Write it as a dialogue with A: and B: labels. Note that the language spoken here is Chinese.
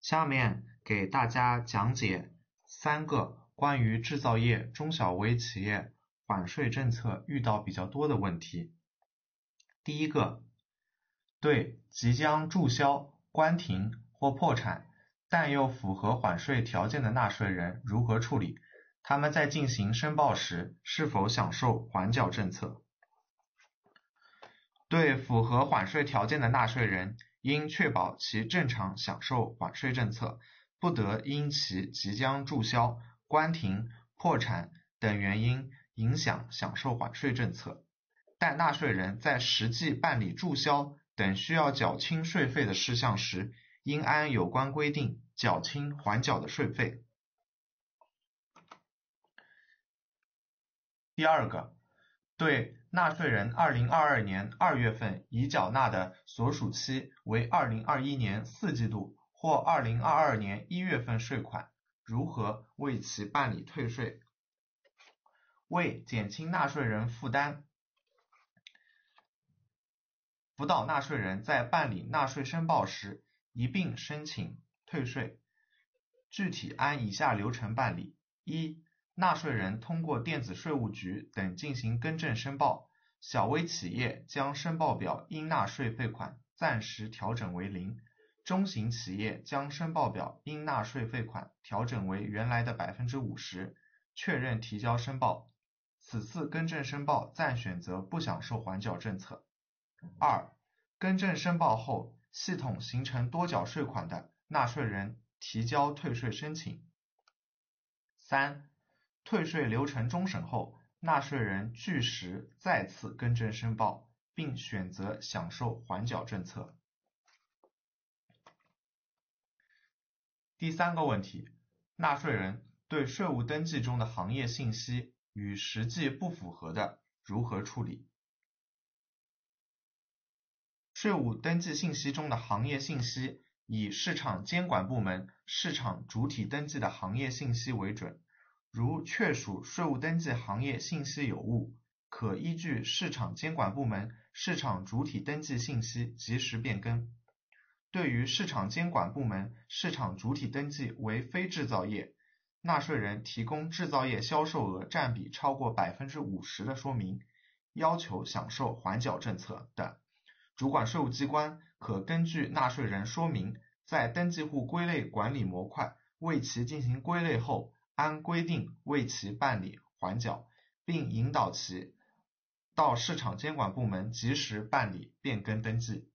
A: 下面给大家讲解3个关于制造业中小微企业缓税政策遇到比较多的问题。第一个，对即将注销、关停或破产但又符合缓税条件的纳税人如何处理？他们在进行申报时是否享受缓缴政策？对符合缓税条件的纳税人，应确保其正常享受缓税政策，不得因其即将注销、关停、破产等原因影响享受缓税政策。但纳税人在实际办理注销等需要缴清税费的事项时，应按有关规定缴清缓缴的税费。第二个，对纳税人2022年2月份已缴纳的所属期为2021年4季度或2022年1月份税款，如何为其办理退税？为减轻纳税人负担，辅导纳税人在办理纳税申报时一并申请退税，具体按以下流程办理：一、纳税人通过电子税务局等进行更正申报，小微企业将申报表应纳税费款暂时调整为0%，中型企业将申报表应纳税费款调整为原来的 50%， 确认提交申报。此次更正申报暂选择不享受缓缴政策。2、更正申报后系统形成多缴税款的，纳税人提交退税申请。3、退税流程终审后，纳税人据实再次更正申报，并选择享受缓缴政策。第3个问题，纳税人对税务登记中的行业信息与实际不符合的，如何处理？税务登记信息中的行业信息以市场监管部门市场主体登记的行业信息为准，如确属税务登记行业信息有误，可依据市场监管部门市场主体登记信息及时变更。对于市场监管部门市场主体登记为非制造业，纳税人提供制造业销售额占比超过 50% 的说明，要求享受缓缴政策等，主管税务机关可根据纳税人说明，在登记户归类管理模块为其进行归类后，按规定为其办理缓缴，并引导其到市场监管部门及时办理变更登记。